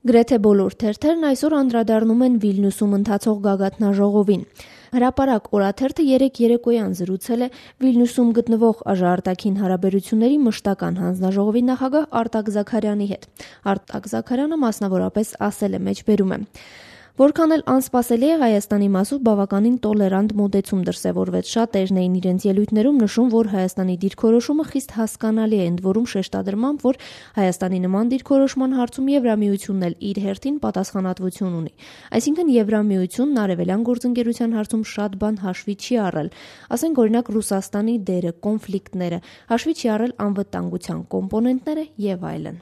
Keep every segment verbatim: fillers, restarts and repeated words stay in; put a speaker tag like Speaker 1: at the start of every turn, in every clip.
Speaker 1: Գրեթե բոլոր թերթերն այսօր անդրադառնում են Վիլնյուսում ընթացող գագաթնաժողովին։ Հրապարակ օրաթերթը երեկ երեկոյան զրուցել է Վիլնյուսում գտնվող ԱԺ-արտաքին հարաբերությունների մշտական հանձնաժողովի նախագահ Արտակ Զաքարյանի հետ։ Արտակ Զաքարյանը մասնավորապես ասել է, մեջբերում է. Որքան էլ անսպասելի է, Հայաստանի մասով բավականին տոլերանտ մոտեցում դրսևորվեց։ Շատերն էին իրենց ելույթներում նշում, որ Հայաստանի դիրքորոշումը խիստ հասկանալի է, ընդ որում շեշտադրմամբ, որ Հայաստանի նման դիրքորոշման հարցում Եվրամիությունն էլ իր հերթին պատասխանատվություն ունի։ Այսինքն Եվրամիությունն արևելյան գործընկերության հարցում շատ բան հաշվի չի առել։ Ասենք օրինակ Ռուսաստանի դերը, կոնֆլիկտները, հաշվի չի առել անվտանգության կոմպոնենտները եւ այլն։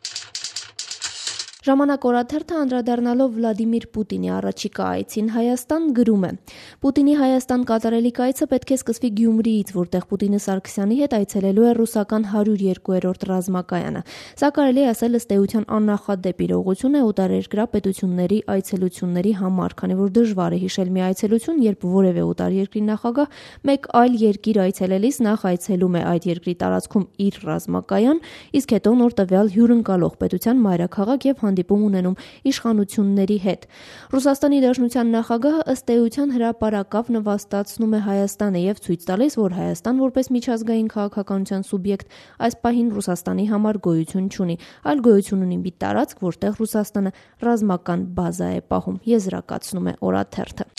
Speaker 1: Ժամանակ օրաթերթը անդրադառնալով Վլադիմիր Պուտինի առաջիկա այցին Հայաստան գրում է. Պուտինի Հայաստան կատարելիք այցը պետք է սկսվի Գյումրիից, որտեղ Պուտինը Սարգսյանի հետ այցելելու է ռուսական հարյուր երկու-րդ ռազմակայանը։ Սա կարելի է ասել ըստ էության աննախադեպ իրողություն է օտարերկրյա պետությունների այցելությունների համար, քանի որ դժվար է հիշել մի այցելություն, երբ որևէ օտարերկրի նախագահ մեկ այլ երկիր այցելելիս նախ այցելում է այդ երկրի տարածքում իր ռազմակայան, իսկ հետո նոր տվյալ հյուրընկալող պետության մայրաքաղաք եւ հանդիպում ունենում իշխանությունների հետ։ Ռուսաստանի Դաշնության նախագահը ըստ էության հրապարակավ նվաստացնում է Հայաստանը եւ ցույց տալիս, որ Հայաստան որպես միջազգային քաղաքականության սուբյեկտ այս պահին Ռուսաստանի համար գոյություն չունի, այլ գոյություն ունի մի տարածք, որտեղ Ռուսաստանը ռազմական բազա է պահում, եզրակացնում է օրաթերթը։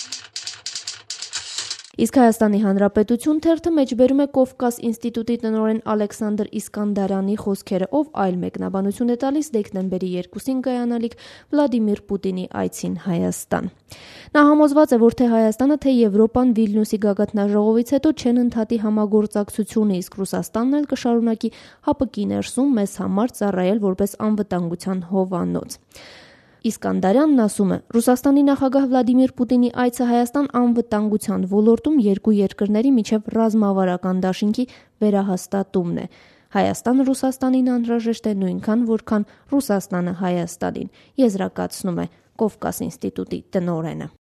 Speaker 1: Իսկ Հայաստանի Հանրապետություն թերթը մեջբերում է Կովկաս ինստիտուտի տնօրեն Ալեքսանդր Իսկանդարյանի խոսքերը, ով այլ մեկնաբանություն է տալիս դեկտեմբերի երկուսին կայանալիք Վլադիմիր Պուտինի այցին Հայաստան։ Նա համոզված է, որ թե Հայաստանը, թե Եվրոպան Վիլնյուսի գագաթնաժողովից հետո չեն ընդհատի համագործակցությունը, իսկ Ռուսաստանն էլ կշարունակի ՀԱՊԿ-ի ներսում մեզ համար ծառայել որպես անվտանգության հովանոց։ Իսկանդարյանն ասում է. Ռուսաստանի նախագահ Վլադիմիր Պուտինի այցը Հայաստան անվտանգության ոլորտում երկու երկրների միջև ռազմավարական դաշինքի վերահաստատումն է։ Հայաստանը Ռուսաստանին անհրաժեշտ է նույնքան, որքան Ռուսաստանը Հայաստանին, եզրակացնում է Կովկաս ինստիտուտի տնօրենը։